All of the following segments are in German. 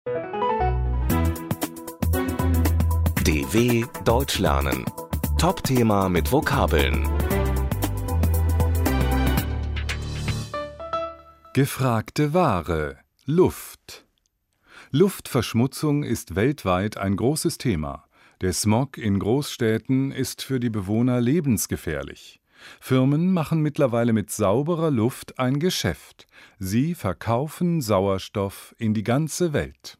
DW Deutsch lernen. Top-Thema mit Vokabeln. Gefragte Ware: Luft. Luftverschmutzung ist weltweit ein großes Thema. Der Smog in Großstädten ist für die Bewohner lebensgefährlich. Firmen machen mittlerweile mit sauberer Luft ein Geschäft. Sie verkaufen Sauerstoff in die ganze Welt.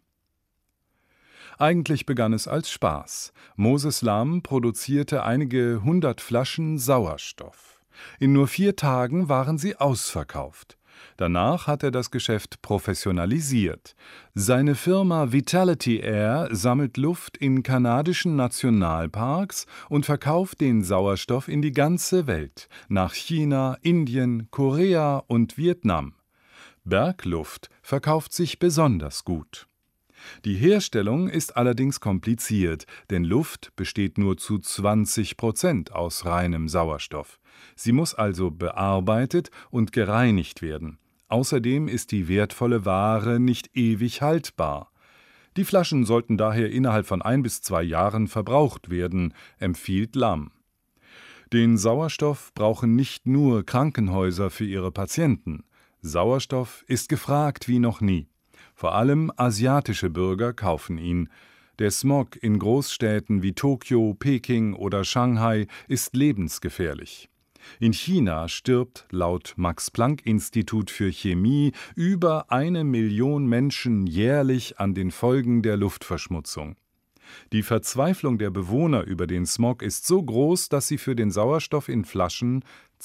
Eigentlich begann es als Spaß. Moses Lam produzierte einige 100 Flaschen Sauerstoff. In nur 4 Tagen waren sie ausverkauft. Danach hat er das Geschäft professionalisiert. Seine Firma Vitality Air sammelt Luft in kanadischen Nationalparks und verkauft den Sauerstoff in die ganze Welt, nach China, Indien, Korea und Vietnam. Bergluft verkauft sich besonders gut. Die Herstellung ist allerdings kompliziert, denn Luft besteht nur zu 20% aus reinem Sauerstoff. Sie muss also bearbeitet und gereinigt werden. Außerdem ist die wertvolle Ware nicht ewig haltbar. Die Flaschen sollten daher innerhalb von 1 bis 2 Jahren verbraucht werden, empfiehlt Lam. Den Sauerstoff brauchen nicht nur Krankenhäuser für ihre Patienten. Sauerstoff ist gefragt wie noch nie. Vor allem asiatische Bürger kaufen ihn. Der Smog in Großstädten wie Tokio, Peking oder Shanghai ist lebensgefährlich. In China stirbt laut Max-Planck-Institut für Chemie über 1 Million Menschen jährlich an den Folgen der Luftverschmutzung. Die Verzweiflung der Bewohner über den Smog ist so groß, dass sie für den Sauerstoff in Flaschen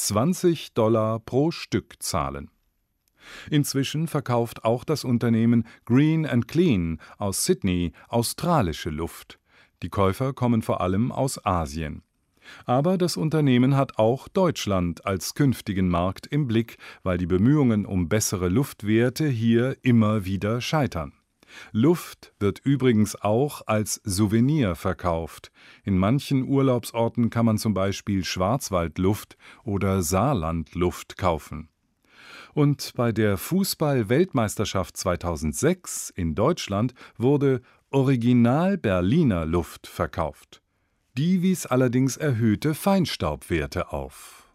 $20 pro Stück zahlen. Inzwischen verkauft auch das Unternehmen Green & Clean aus Sydney australische Luft. Die Käufer kommen vor allem aus Asien. Aber das Unternehmen hat auch Deutschland als künftigen Markt im Blick, weil die Bemühungen um bessere Luftwerte hier immer wieder scheitern. Luft wird übrigens auch als Souvenir verkauft. In manchen Urlaubsorten kann man zum Beispiel Schwarzwaldluft oder Saarlandluft kaufen. Und bei der Fußball-Weltmeisterschaft 2006 in Deutschland wurde Original Berliner Luft verkauft. Die wies allerdings erhöhte Feinstaubwerte auf.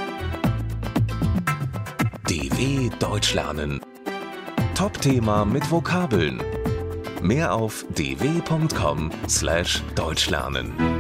DW Deutsch lernen. Top-Thema mit Vokabeln. Mehr auf dw.com/deutschlernen.